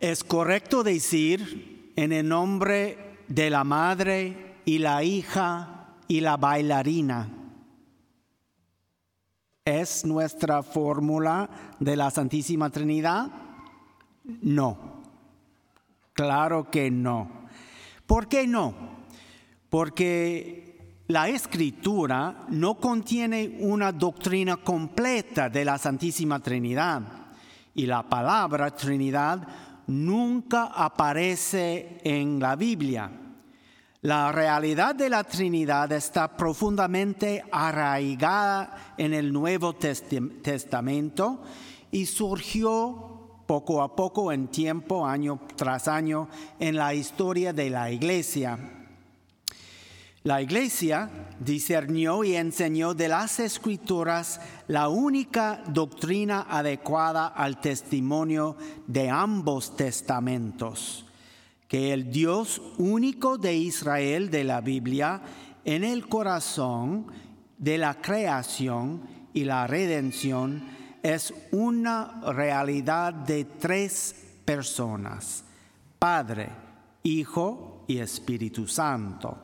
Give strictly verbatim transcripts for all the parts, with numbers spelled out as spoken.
Es correcto decir en el nombre de la madre y la hija y la bailarina. ¿Es nuestra fórmula de la Santísima Trinidad? No. Claro que no. ¿Por qué no? Porque la Escritura no contiene una doctrina completa de la Santísima Trinidad y la palabra Trinidad nunca aparece en la Biblia. La realidad de la Trinidad está profundamente arraigada en el Nuevo Testamento y surgió poco a poco en tiempo, año tras año, en la historia de la Iglesia. La Iglesia discernió y enseñó de las Escrituras la única doctrina adecuada al testimonio de ambos testamentos, que el Dios único de Israel de la Biblia, en el corazón de la creación y la redención, es una realidad de tres personas: Padre, Hijo y Espíritu Santo.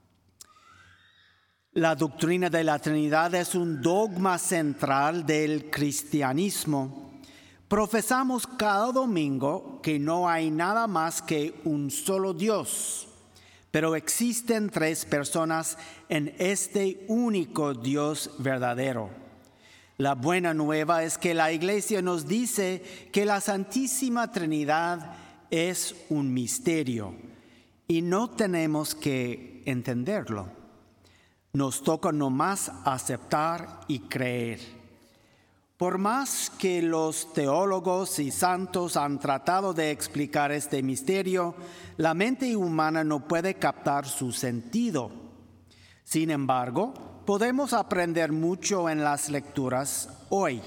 La doctrina de la Trinidad es un dogma central del cristianismo. Profesamos cada domingo que no hay nada más que un solo Dios, pero existen tres personas en este único Dios verdadero. La buena nueva es que la Iglesia nos dice que la Santísima Trinidad es un misterio y no tenemos que entenderlo. Nos toca nomás aceptar y creer. Por más que los teólogos y santos han tratado de explicar este misterio, la mente humana no puede captar su sentido. Sin embargo, podemos aprender mucho en las lecturas hoy.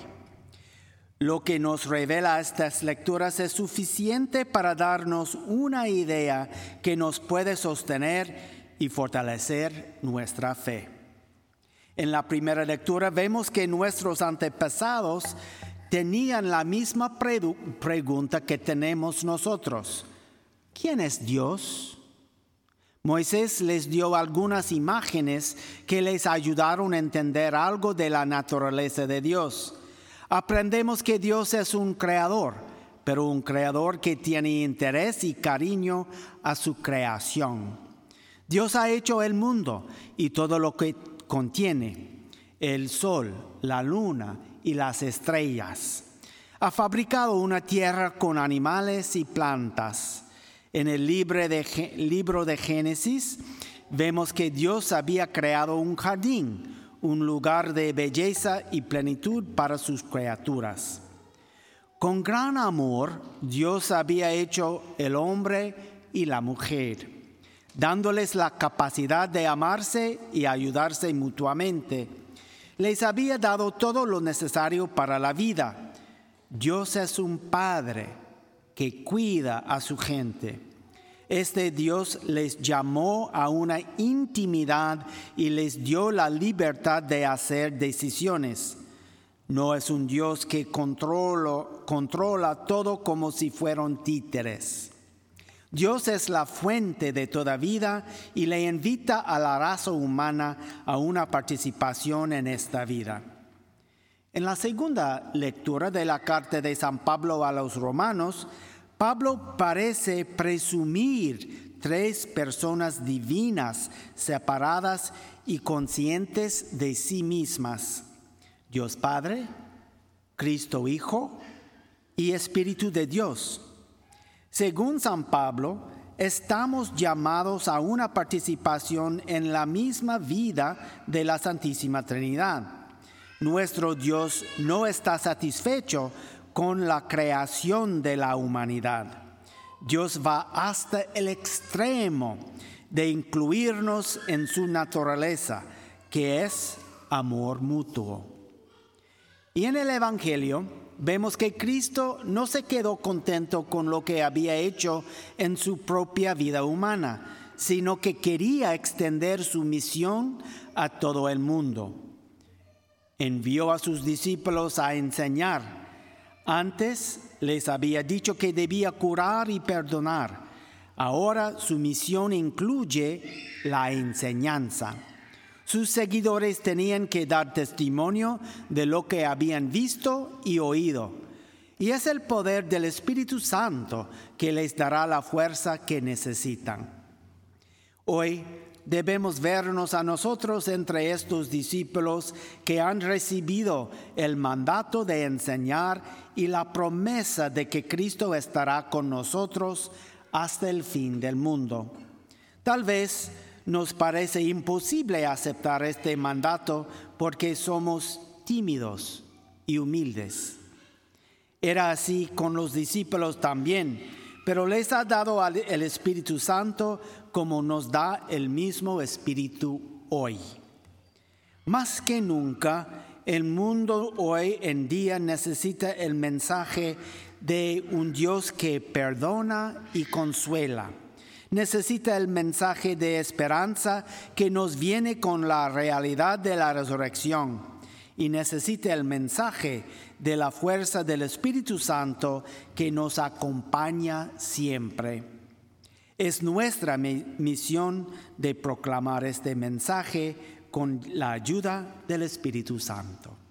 Lo que nos revela estas lecturas es suficiente para darnos una idea que nos puede sostener y fortalecer nuestra fe. En la primera lectura vemos que nuestros antepasados tenían la misma pre- pregunta que tenemos nosotros. ¿Quién es Dios? Moisés les dio algunas imágenes que les ayudaron a entender algo de la naturaleza de Dios. Aprendemos que Dios es un creador, pero un creador que tiene interés y cariño a su creación. Dios ha hecho el mundo y todo lo que contiene, el sol, la luna y las estrellas. Ha fabricado una tierra con animales y plantas. En el libro de, libro de Génesis vemos que Dios había creado un jardín, un lugar de belleza y plenitud para sus criaturas. Con gran amor, Dios había hecho el hombre y la mujer, dándoles la capacidad de amarse y ayudarse mutuamente. Les había dado todo lo necesario para la vida. Dios es un Padre que cuida a su gente. Este Dios les llamó a una intimidad y les dio la libertad de hacer decisiones. No es un Dios que controla, controla todo como si fueran títeres. Dios es la fuente de toda vida y le invita a la raza humana a una participación en esta vida. En la segunda lectura de la carta de San Pablo a los Romanos, Pablo parece presumir tres personas divinas separadas y conscientes de sí mismas: Dios Padre, Cristo Hijo y Espíritu de Dios. Según San Pablo, estamos llamados a una participación en la misma vida de la Santísima Trinidad. Nuestro Dios no está satisfecho con la creación de la humanidad. Dios va hasta el extremo de incluirnos en su naturaleza, que es amor mutuo. Y en el Evangelio vemos que Cristo no se quedó contento con lo que había hecho en su propia vida humana, sino que quería extender su misión a todo el mundo. Envió a sus discípulos a enseñar. Antes les había dicho que debía curar y perdonar. Ahora su misión incluye la enseñanza. Sus seguidores tenían que dar testimonio de lo que habían visto y oído. Y es el poder del Espíritu Santo que les dará la fuerza que necesitan. Hoy debemos vernos a nosotros entre estos discípulos que han recibido el mandato de enseñar y la promesa de que Cristo estará con nosotros hasta el fin del mundo. Tal vez nos parece imposible aceptar este mandato porque somos tímidos y humildes. Era así con los discípulos también, pero les ha dado el Espíritu Santo como nos da el mismo Espíritu hoy. Más que nunca, el mundo hoy en día necesita el mensaje de un Dios que perdona y consuela. Necesita el mensaje de esperanza que nos viene con la realidad de la resurrección. Y necesita el mensaje de la fuerza del Espíritu Santo que nos acompaña siempre. Es nuestra misión de proclamar este mensaje con la ayuda del Espíritu Santo.